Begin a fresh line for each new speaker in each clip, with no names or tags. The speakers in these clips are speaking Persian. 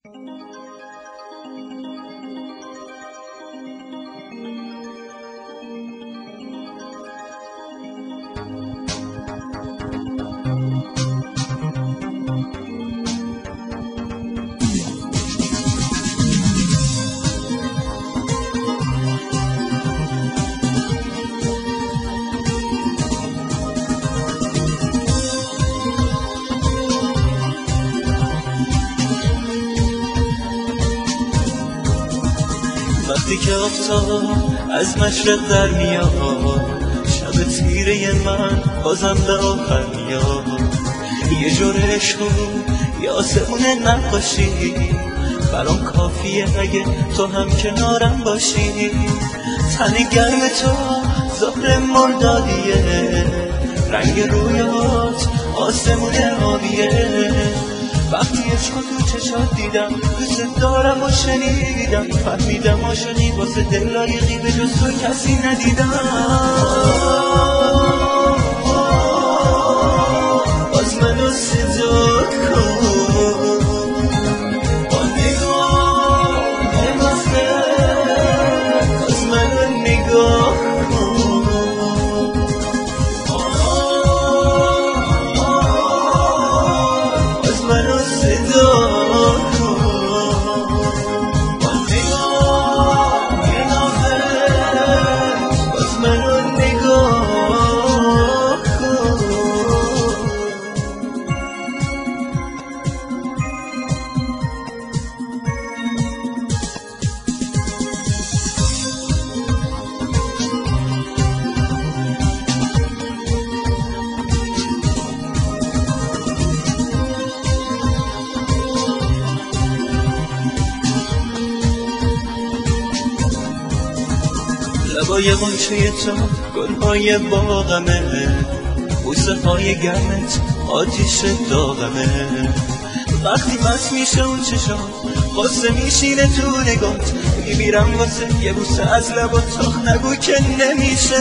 وقتی که آفتاب از مشرق در میاد، شب تیره من بازم به آخر میاد. یه جور عشق یه آسمون نقاشی برام کافیه اگه تو هم کنارم باشی. تن گرم تو ظهر مردادیه، رنگ رویات آسمون آبیه. وقتی عشقو تو چشات دیدم، دوست دارم و شنیدم، فهمیدم عاشقی واسه دل لایقی به جز تو کسی ندیدم. باز منو صدا کن با نگاه مستم، باز منو نگاه کن. باز منو صدا کن با نگاه نازم، باز منو نگاه کن. لبای غنچه تو گلهای باغمه، بوسه های گرمت آتیش داغمه. وقتی مست میشه اون چشات قصه میشینه تو نگات، میمیرم واسه یه بوسه از لبات، تاخ نگو که نمیشه.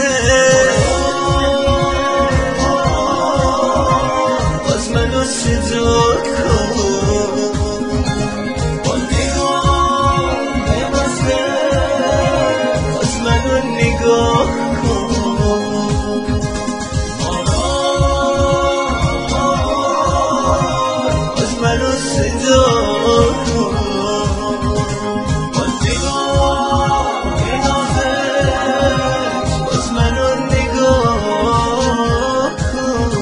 باز منو صدا کن با نگاه مستم، باز منو نگاه کن. باز منو صدا کن با نگاه نازم، باز منو نگاه کن.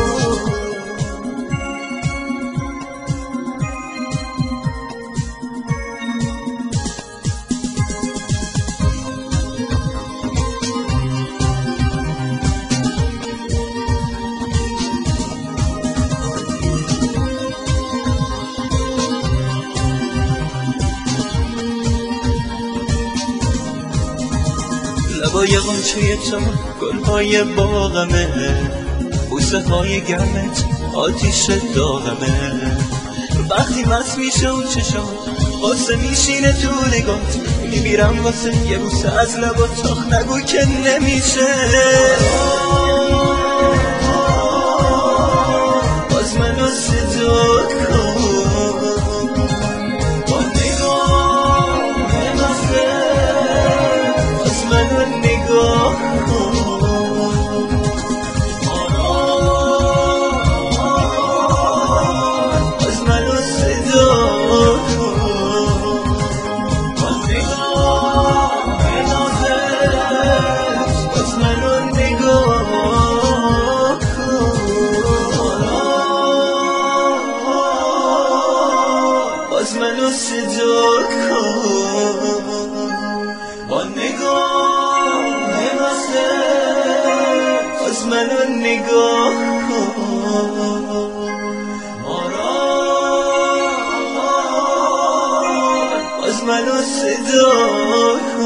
لبای غنچه تو گلهای باغمه، بوسه های گرمت آتیش داغمه. وقتی مست میشه اون چشات قصه میشینه تو نگات، میمیرم واسه یه بوسه از لبات، تاخ نگو که نمیشه. باز منو صدا کن با نگاه مستم، باز منو نگاه کن. باز منو صدا کن با نگاه نازم، باز منو نگاه کن. باز منو صدا کن با نگاه مستم، باز منو نگاه کن. باز منو صدا کن.